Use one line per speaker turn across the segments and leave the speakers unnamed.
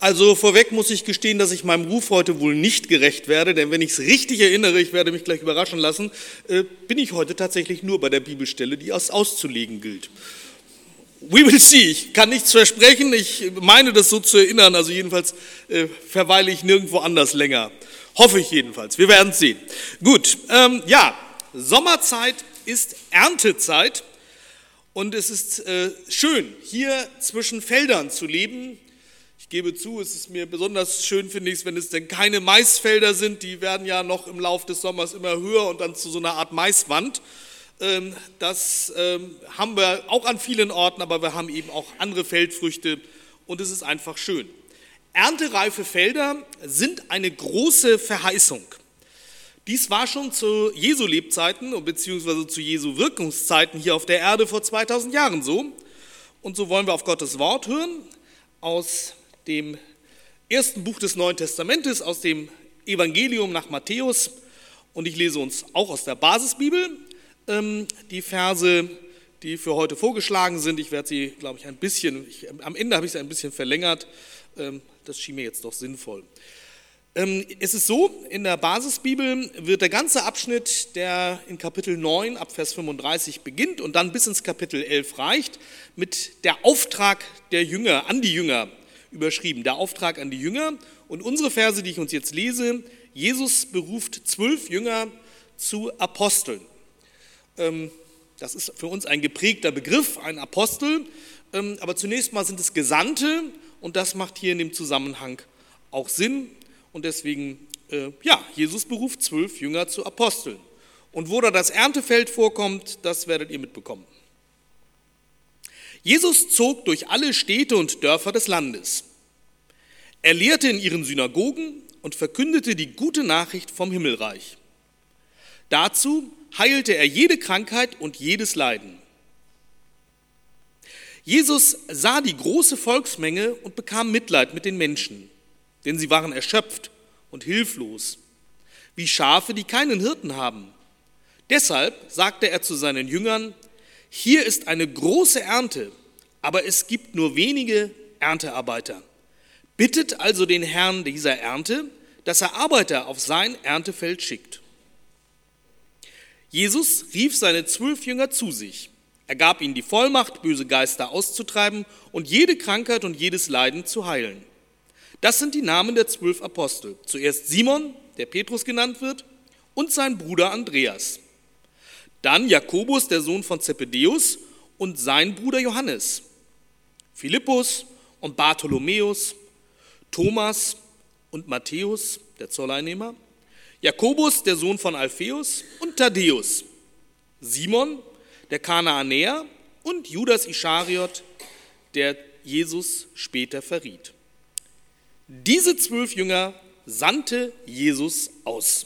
Also vorweg muss ich gestehen, dass ich meinem Ruf heute wohl nicht gerecht werde, denn wenn ich es richtig erinnere, ich werde mich gleich überraschen lassen, bin ich heute tatsächlich nur bei der Bibelstelle, die als auszulegen gilt. We will see, ich kann nichts versprechen, ich meine das so zu erinnern, also jedenfalls verweile ich nirgendwo anders länger. Hoffe ich jedenfalls, wir werden es sehen. Gut, Sommerzeit ist Erntezeit und es ist schön, hier zwischen Feldern zu leben. Ich gebe zu, es ist mir besonders schön, finde ich, wenn es denn keine Maisfelder sind, die werden ja noch im Laufe des Sommers immer höher und dann zu so einer Art Maiswand. Das haben wir auch an vielen Orten, aber wir haben eben auch andere Feldfrüchte und es ist einfach schön. Erntereife Felder sind eine große Verheißung. Dies war schon zu Jesu Lebzeiten beziehungsweise zu Jesu Wirkungszeiten hier auf der Erde vor 2000 Jahren so. Und so wollen wir auf Gottes Wort hören aus dem ersten Buch des Neuen Testamentes, aus dem Evangelium nach Matthäus. Und ich lese uns auch aus der Basisbibel die Verse, die für heute vorgeschlagen sind. Ich werde sie, glaube ich, am Ende habe ich sie ein bisschen verlängert. Das schien mir jetzt doch sinnvoll. Es ist so, in der Basisbibel wird der ganze Abschnitt, der in Kapitel 9 ab Vers 35 beginnt und dann bis ins Kapitel 11 reicht, mit der Auftrag der Jünger, an die Jünger überschrieben. Der Auftrag an die Jünger. Und unsere Verse, die ich uns jetzt lese, Jesus beruft 12 Jünger zu Aposteln. Das ist für uns ein geprägter Begriff, ein Apostel, aber zunächst mal sind es Gesandte und das macht hier in dem Zusammenhang auch Sinn und deswegen, Jesus beruft 12 Jünger zu Aposteln. Und wo da das Erntefeld vorkommt, das werdet ihr mitbekommen. Jesus zog durch alle Städte und Dörfer des Landes. Er lehrte in ihren Synagogen und verkündete die gute Nachricht vom Himmelreich. Dazu heilte er jede Krankheit und jedes Leiden. Jesus sah die große Volksmenge und bekam Mitleid mit den Menschen, denn sie waren erschöpft und hilflos, wie Schafe, die keinen Hirten haben. Deshalb sagte er zu seinen Jüngern: Hier ist eine große Ernte, aber es gibt nur wenige Erntearbeiter. Bittet also den Herrn dieser Ernte, dass er Arbeiter auf sein Erntefeld schickt. Jesus rief seine 12 Jünger zu sich. Er gab ihnen die Vollmacht, böse Geister auszutreiben und jede Krankheit und jedes Leiden zu heilen. Das sind die Namen der 12 Apostel. Zuerst Simon, der Petrus genannt wird, und sein Bruder Andreas. Dann Jakobus, der Sohn von Zebedäus, und sein Bruder Johannes. Philippus und Bartholomäus, Thomas und Matthäus, der Zolleinnehmer. Jakobus, der Sohn von Alpheus, und Thaddäus, Simon, der Kanaanäer, und Judas Ischariot, der Jesus später verriet. Diese 12 Jünger sandte Jesus aus.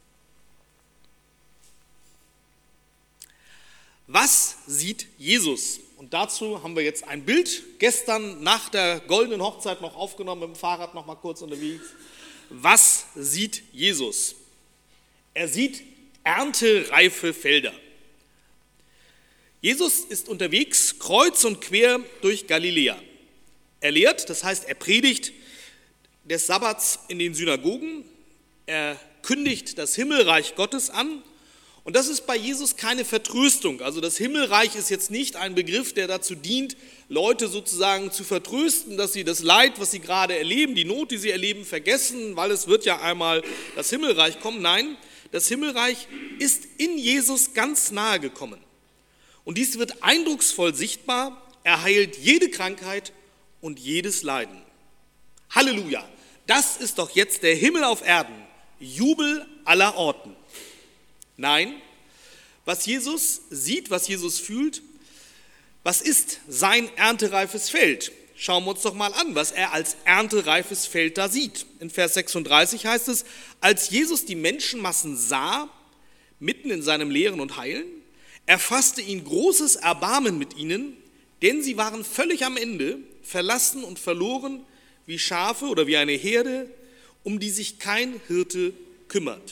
Was sieht Jesus? Und dazu haben wir jetzt ein Bild, gestern nach der goldenen Hochzeit noch aufgenommen, mit dem Fahrrad noch mal kurz unterwegs. Was sieht Jesus? Er sieht erntereife Felder. Jesus ist unterwegs, kreuz und quer durch Galiläa. Er lehrt, das heißt, er predigt des Sabbats in den Synagogen. Er kündigt das Himmelreich Gottes an. Und das ist bei Jesus keine Vertröstung. Also das Himmelreich ist jetzt nicht ein Begriff, der dazu dient, Leute sozusagen zu vertrösten, dass sie das Leid, was sie gerade erleben, die Not, die sie erleben, vergessen, weil es wird ja einmal das Himmelreich kommen. Nein, das Himmelreich ist in Jesus ganz nahe gekommen. Und dies wird eindrucksvoll sichtbar. Er heilt jede Krankheit und jedes Leiden. Halleluja! Das ist doch jetzt der Himmel auf Erden. Jubel aller Orten. Nein, was Jesus sieht, was Jesus fühlt, was ist sein erntereifes Feld? Schauen wir uns doch mal an, was er als erntereifes Feld da sieht. In Vers 36 heißt es: Als Jesus die Menschenmassen sah, mitten in seinem Lehren und Heilen, erfasste ihn großes Erbarmen mit ihnen, denn sie waren völlig am Ende, verlassen und verloren wie Schafe oder wie eine Herde, um die sich kein Hirte kümmert.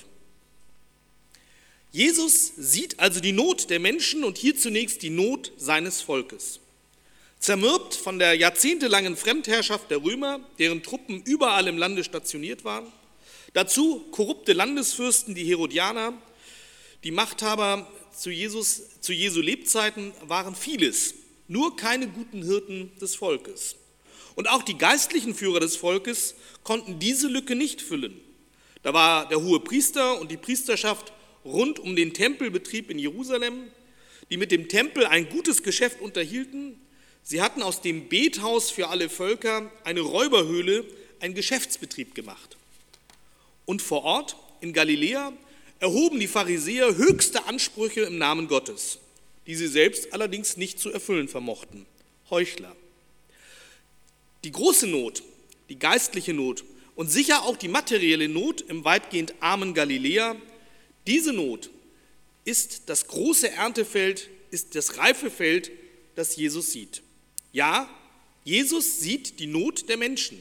Jesus sieht also die Not der Menschen und hier zunächst die Not seines Volkes. zermürbt von der jahrzehntelangen Fremdherrschaft der Römer, deren Truppen überall im Lande stationiert waren. Dazu korrupte Landesfürsten, die Herodianer. Die Machthaber zu Jesu Lebzeiten waren vieles, nur keine guten Hirten des Volkes. Und auch die geistlichen Führer des Volkes konnten diese Lücke nicht füllen. Da war der Hohepriester und die Priesterschaft rund um den Tempelbetrieb in Jerusalem, die mit dem Tempel ein gutes Geschäft unterhielten. Sie hatten aus dem Bethaus für alle Völker eine Räuberhöhle, einen Geschäftsbetrieb gemacht. Und vor Ort in Galiläa erhoben die Pharisäer höchste Ansprüche im Namen Gottes, die sie selbst allerdings nicht zu erfüllen vermochten. Heuchler. Die große Not, die geistliche Not und sicher auch die materielle Not im weitgehend armen Galiläa, diese Not ist das große Erntefeld, ist das reife Feld, das Jesus sieht. Ja, Jesus sieht die Not der Menschen.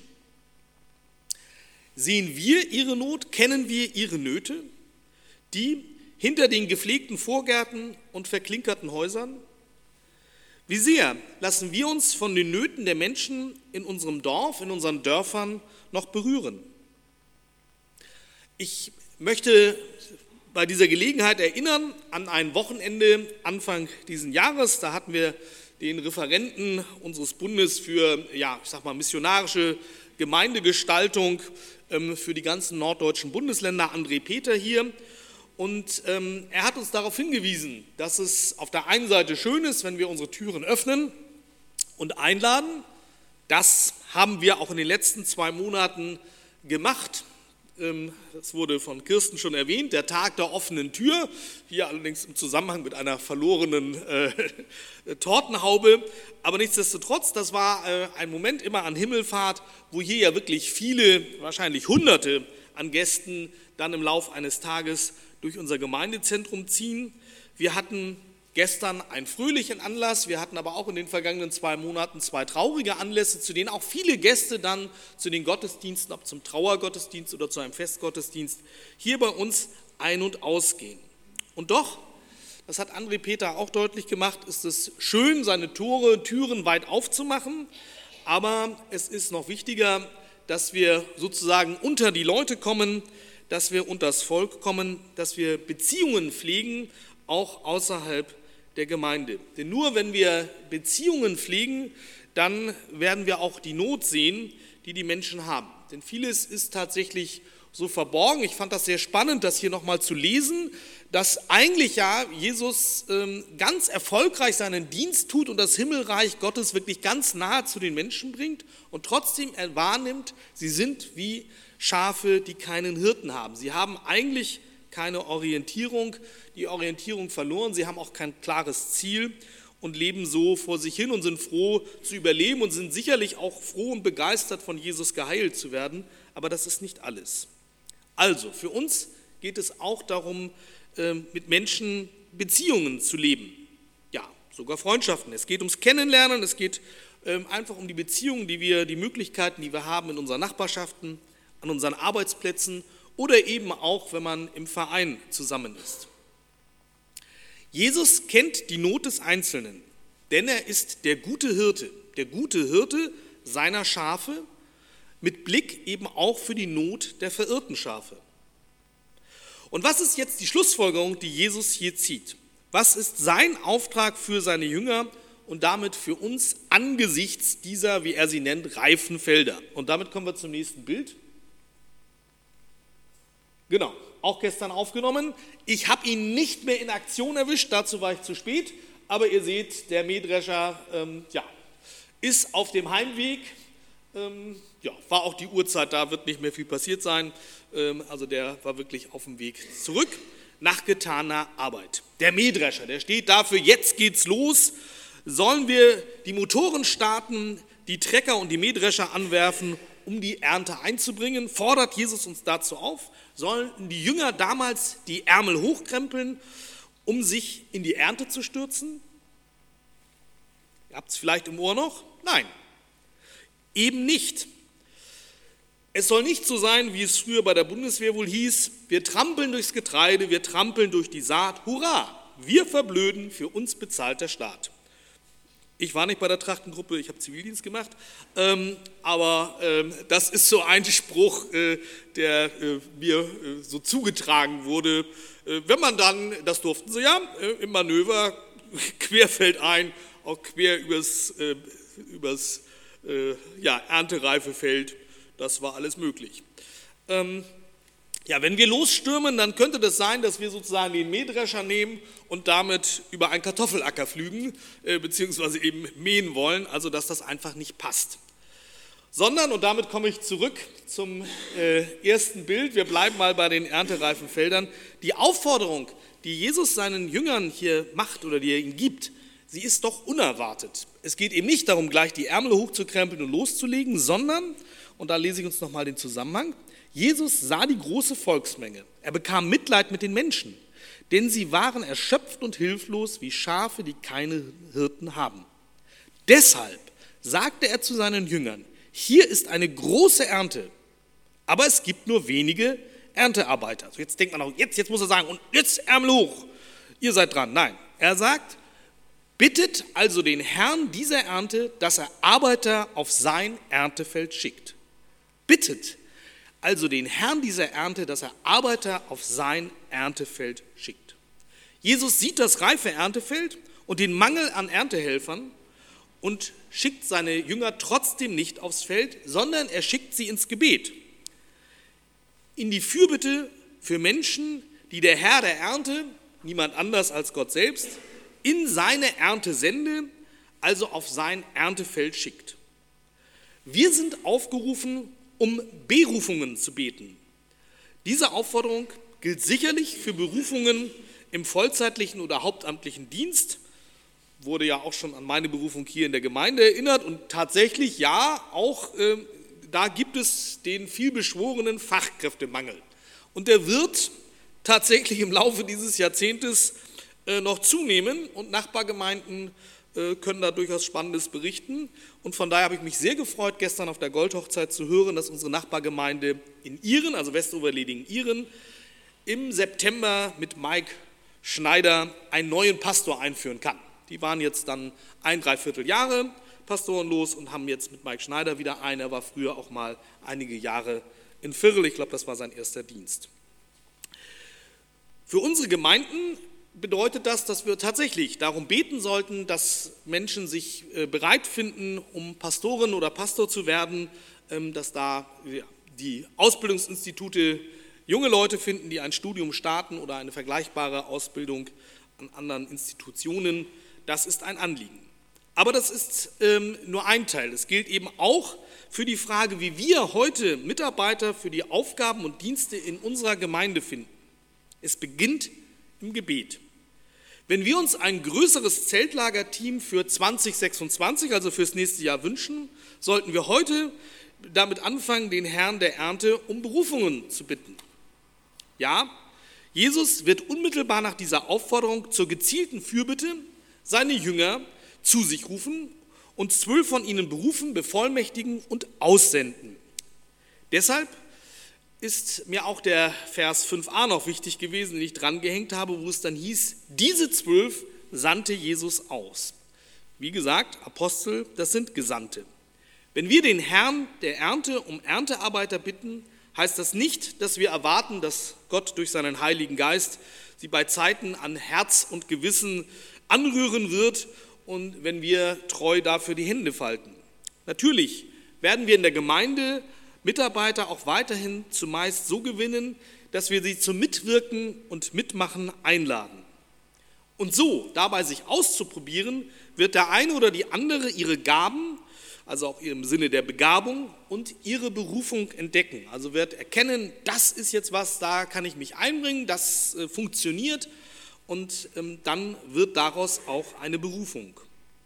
Sehen wir ihre Not, kennen wir ihre Nöte, die hinter den gepflegten Vorgärten und verklinkerten Häusern? Wie sehr lassen wir uns von den Nöten der Menschen in unserem Dorf, in unseren Dörfern noch berühren? Ich möchte bei dieser Gelegenheit erinnern an ein Wochenende Anfang dieses Jahres. Da hatten wir den Referenten unseres Bundes für, missionarische Gemeindegestaltung für die ganzen norddeutschen Bundesländer, André Peter, hier. Und er hat uns darauf hingewiesen, dass es auf der einen Seite schön ist, wenn wir unsere Türen öffnen und einladen. Das haben wir auch in den letzten 2 Monaten gemacht. Das wurde von Kirsten schon erwähnt, der Tag der offenen Tür, hier allerdings im Zusammenhang mit einer verlorenen Tortenhaube. Aber nichtsdestotrotz, das war ein Moment immer an Himmelfahrt, wo hier ja wirklich viele, wahrscheinlich Hunderte an Gästen dann im Lauf eines Tages durch unser Gemeindezentrum ziehen. Wir hatten gestern einen fröhlichen Anlass, wir hatten aber auch in den vergangenen 2 Monaten 2 traurige Anlässe, zu denen auch viele Gäste dann zu den Gottesdiensten, ob zum Trauergottesdienst oder zu einem Festgottesdienst, hier bei uns ein- und ausgehen. Und doch, das hat André Peter auch deutlich gemacht, ist es schön, seine Türen weit aufzumachen, aber es ist noch wichtiger, dass wir sozusagen unter die Leute kommen, dass wir unter das Volk kommen, dass wir Beziehungen pflegen, auch außerhalb der Gemeinde. Denn nur wenn wir Beziehungen pflegen, dann werden wir auch die Not sehen, die die Menschen haben. Denn vieles ist tatsächlich so verborgen. Ich fand das sehr spannend, das hier nochmal zu lesen, dass eigentlich ja Jesus ganz erfolgreich seinen Dienst tut und das Himmelreich Gottes wirklich ganz nahe zu den Menschen bringt und trotzdem er wahrnimmt, sie sind wie Schafe, die keinen Hirten haben. Sie haben eigentlich keine Orientierung, die Orientierung verloren, sie haben auch kein klares Ziel und leben so vor sich hin und sind froh zu überleben und sind sicherlich auch froh und begeistert von Jesus geheilt zu werden, aber das ist nicht alles. Also, für uns geht es auch darum, mit Menschen Beziehungen zu leben, ja, sogar Freundschaften. Es geht ums Kennenlernen, es geht einfach um die Beziehungen, die Möglichkeiten, die wir haben in unseren Nachbarschaften, an unseren Arbeitsplätzen oder eben auch, wenn man im Verein zusammen ist. Jesus kennt die Not des Einzelnen, denn er ist der gute Hirte seiner Schafe, mit Blick eben auch für die Not der verirrten Schafe. Und was ist jetzt die Schlussfolgerung, die Jesus hier zieht? Was ist sein Auftrag für seine Jünger und damit für uns angesichts dieser, wie er sie nennt, reifen Felder? Und damit kommen wir zum nächsten Bild. Genau, auch gestern aufgenommen. Ich habe ihn nicht mehr in Aktion erwischt, dazu war ich zu spät. Aber ihr seht, der Mähdrescher ist auf dem Heimweg. War auch die Uhrzeit, da wird nicht mehr viel passiert sein. Also der war wirklich auf dem Weg zurück nach getaner Arbeit. Der Mähdrescher, der steht dafür, jetzt geht's los. Sollen wir die Motoren starten, die Trecker und die Mähdrescher anwerfen, um die Ernte einzubringen? Fordert Jesus uns dazu auf? Sollen die Jünger damals die Ärmel hochkrempeln, um sich in die Ernte zu stürzen? Ihr habt es vielleicht im Ohr noch? Nein, eben nicht. Es soll nicht so sein, wie es früher bei der Bundeswehr wohl hieß, wir trampeln durchs Getreide, wir trampeln durch die Saat, hurra, wir verblöden, für uns bezahlt der Staat. Ich war nicht bei der Trachtengruppe, ich habe Zivildienst gemacht, aber das ist so ein Spruch, der mir so zugetragen wurde. Wenn man dann, das durften sie ja, im Manöver querfeldein, auch quer übers erntereife Feld, das war alles möglich. Ja, wenn wir losstürmen, dann könnte das sein, dass wir sozusagen den Mähdrescher nehmen und damit über einen Kartoffelacker flügen, beziehungsweise eben mähen wollen, also dass das einfach nicht passt. Sondern, und damit komme ich zurück zum ersten Bild, wir bleiben mal bei den erntereifen Feldern, die Aufforderung, die Jesus seinen Jüngern hier macht oder die er ihnen gibt, sie ist doch unerwartet. Es geht eben nicht darum, gleich die Ärmel hochzukrempeln und loszulegen, sondern, und da lese ich uns nochmal den Zusammenhang, Jesus sah die große Volksmenge. Er bekam Mitleid mit den Menschen, denn sie waren erschöpft und hilflos wie Schafe, die keine Hirten haben. Deshalb sagte er zu seinen Jüngern, hier ist eine große Ernte, aber es gibt nur wenige Erntearbeiter. So jetzt denkt man auch, jetzt muss er sagen, und jetzt Ärmel hoch, ihr seid dran. Nein, er sagt, bittet also den Herrn dieser Ernte, dass er Arbeiter auf sein Erntefeld schickt. Bittet also den Herrn dieser Ernte, dass er Arbeiter auf sein Erntefeld schickt. Jesus sieht das reife Erntefeld und den Mangel an Erntehelfern und schickt seine Jünger trotzdem nicht aufs Feld, sondern er schickt sie ins Gebet. In die Fürbitte für Menschen, die der Herr der Ernte, niemand anders als Gott selbst, in seine Ernte sende, also auf sein Erntefeld schickt. Wir sind aufgerufen, um Berufungen zu beten. Diese Aufforderung gilt sicherlich für Berufungen im vollzeitlichen oder hauptamtlichen Dienst, wurde ja auch schon an meine Berufung hier in der Gemeinde erinnert und tatsächlich ja, auch da gibt es den vielbeschworenen Fachkräftemangel. Und der wird tatsächlich im Laufe dieses Jahrzehntes noch zunehmen und Nachbargemeinden können da durchaus Spannendes berichten. Und von daher habe ich mich sehr gefreut, gestern auf der Goldhochzeit zu hören, dass unsere Nachbargemeinde in Ihren, also Westoverleding-Ihren, im September mit Mike Schneider einen neuen Pastor einführen kann. Die waren jetzt dann 1,75 Jahre pastorenlos und haben jetzt mit Mike Schneider wieder einen. Er war früher auch mal einige Jahre in Virl, ich glaube, das war sein erster Dienst. Für unsere Gemeinden bedeutet das, dass wir tatsächlich darum beten sollten, dass Menschen sich bereit finden, um Pastorin oder Pastor zu werden, dass da die Ausbildungsinstitute junge Leute finden, die ein Studium starten oder eine vergleichbare Ausbildung an anderen Institutionen. Das ist ein Anliegen. Aber das ist nur ein Teil. Es gilt eben auch für die Frage, wie wir heute Mitarbeiter für die Aufgaben und Dienste in unserer Gemeinde finden. Es beginnt im Gebet. Wenn wir uns ein größeres Zeltlagerteam für 2026, also fürs nächste Jahr wünschen, sollten wir heute damit anfangen, den Herrn der Ernte um Berufungen zu bitten. Ja, Jesus wird unmittelbar nach dieser Aufforderung zur gezielten Fürbitte seine Jünger zu sich rufen und 12 von ihnen berufen, bevollmächtigen und aussenden. Deshalb ist mir auch der Vers 5a noch wichtig gewesen, den ich dran gehängt habe, wo es dann hieß, diese 12 sandte Jesus aus. Wie gesagt, Apostel, das sind Gesandte. Wenn wir den Herrn der Ernte um Erntearbeiter bitten, heißt das nicht, dass wir erwarten, dass Gott durch seinen Heiligen Geist sie bei Zeiten an Herz und Gewissen anrühren wird und wenn wir treu dafür die Hände falten. Natürlich werden wir in der Gemeinde Mitarbeiter auch weiterhin zumeist so gewinnen, dass wir sie zum Mitwirken und Mitmachen einladen. Und so, dabei sich auszuprobieren, wird der eine oder die andere ihre Gaben, also auch im Sinne der Begabung und ihre Berufung entdecken. Also wird erkennen, das ist jetzt was, da kann ich mich einbringen, das funktioniert und dann wird daraus auch eine Berufung.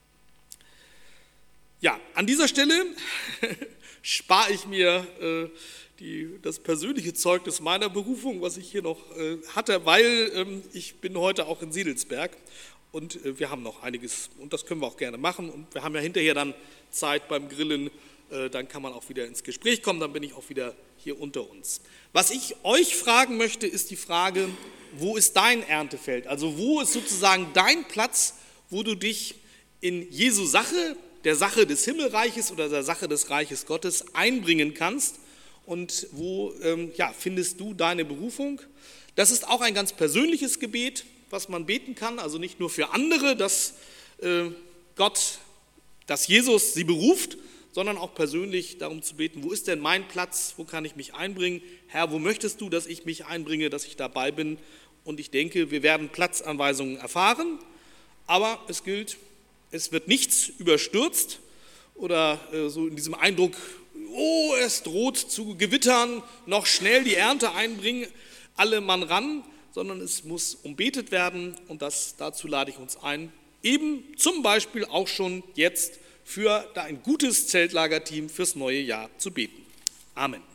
Ja, an dieser Stelle spare ich mir das persönliche Zeugnis meiner Berufung, was ich hier noch hatte, weil ich bin heute auch in Siedelsberg und wir haben noch einiges und das können wir auch gerne machen und wir haben ja hinterher dann Zeit beim Grillen, dann kann man auch wieder ins Gespräch kommen, dann bin ich auch wieder hier unter uns. Was ich euch fragen möchte, ist die Frage, wo ist dein Erntefeld? Also wo ist sozusagen dein Platz, wo du dich in Jesu Sache, der Sache des Himmelreiches oder der Sache des Reiches Gottes einbringen kannst und wo findest du deine Berufung. Das ist auch ein ganz persönliches Gebet, was man beten kann, also nicht nur für andere, dass Jesus sie beruft, sondern auch persönlich darum zu beten, wo ist denn mein Platz, wo kann ich mich einbringen? Herr, wo möchtest du, dass ich mich einbringe, dass ich dabei bin? Und ich denke, wir werden Platzanweisungen erfahren, aber es gilt, es wird nichts überstürzt oder so in diesem Eindruck, oh, es droht zu gewittern, noch schnell die Ernte einbringen, alle Mann ran, sondern es muss umbetet werden und dazu lade ich uns ein, eben zum Beispiel auch schon jetzt für ein gutes Zeltlagerteam fürs neue Jahr zu beten. Amen.